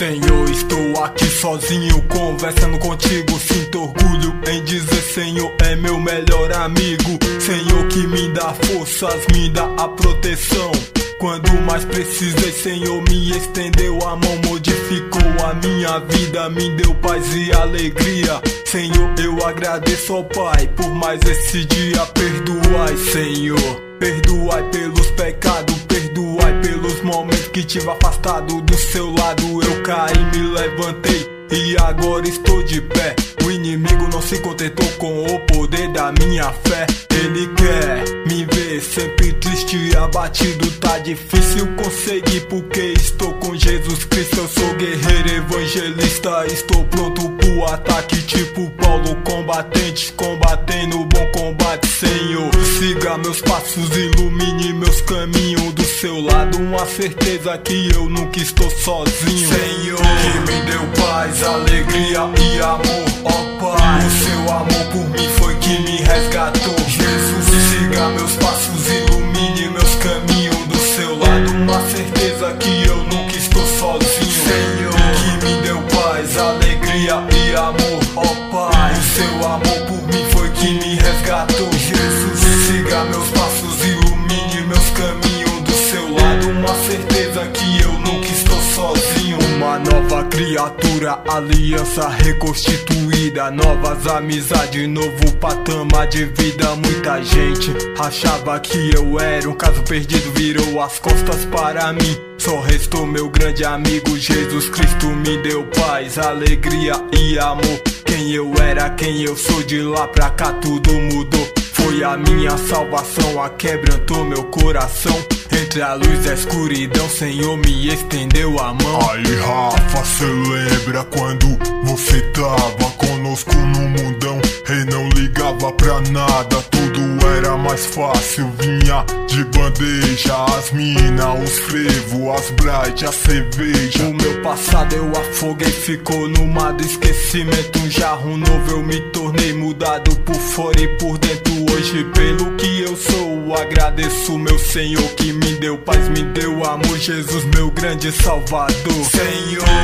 Senhor, estou aqui sozinho, conversando contigo. Sinto orgulho em dizer: Senhor é meu melhor amigo. Senhor que me dá forças, me dá a proteção. Quando mais precisei, Senhor me estendeu a mão, modificou a minha vida, me deu paz e alegria. Senhor, eu agradeço ao Pai por mais esse dia. Perdoai, Senhor, perdoai pelos pecados, perdoai pelos momentos que tive afastado do seu lado. Eu caí, me levantei e agora estou de pé. O inimigo não se contentou com o poder da minha fé. Ele quer me ver sempre triste e abatido. Tá difícil conseguir porque estou com Jesus Cristo. Eu sou guerreiro evangelista, estou pronto pro ataque, tipo Paulo combatente, combatendo o bom combate. Senhor, siga meus passos, ilumine meus caminhos. Do seu lado uma certeza que eu nunca estou sozinho. Senhor, que me deu paz, alegria e amor, ó Pai. O seu amor por mim foi que me resgatou. Jesus, siga meus passos, ilumine meus caminhos. Do seu lado uma certeza que eu nunca estou sozinho. Senhor, que me deu paz, alegria e amor, ó Pai. O seu amor por mim foi que me resgatou. Jesus, siga meus passos, ilumine meus caminhos. Do seu lado uma certeza que eu nunca estou sozinho. Uma nova criatura, aliança reconstituída, novas amizades, novo patamar de vida. Muita gente achava que eu era um caso perdido, virou as costas para mim. Só restou meu grande amigo Jesus Cristo, me deu paz, alegria e amor. Quem eu era, quem eu sou, de lá pra cá tudo mudou. Foi a minha salvação, a quebrantou meu coração. Entre a luz e a escuridão, Senhor me estendeu a mão. Aí Rafa, cê lembra quando você tava conosco no mundão e não ligava pra nada, tudo era mais fácil, vinha de bandeja. As mina, os frevo, as bright, a cerveja. O meu passado eu afoguei, ficou no mar do esquecimento. Um jarro novo eu me tornei, mudado por fora e por dentro. Hoje pelo que eu sou, agradeço meu Senhor que me deu paz, me deu amor. Jesus, meu grande salvador. Senhor,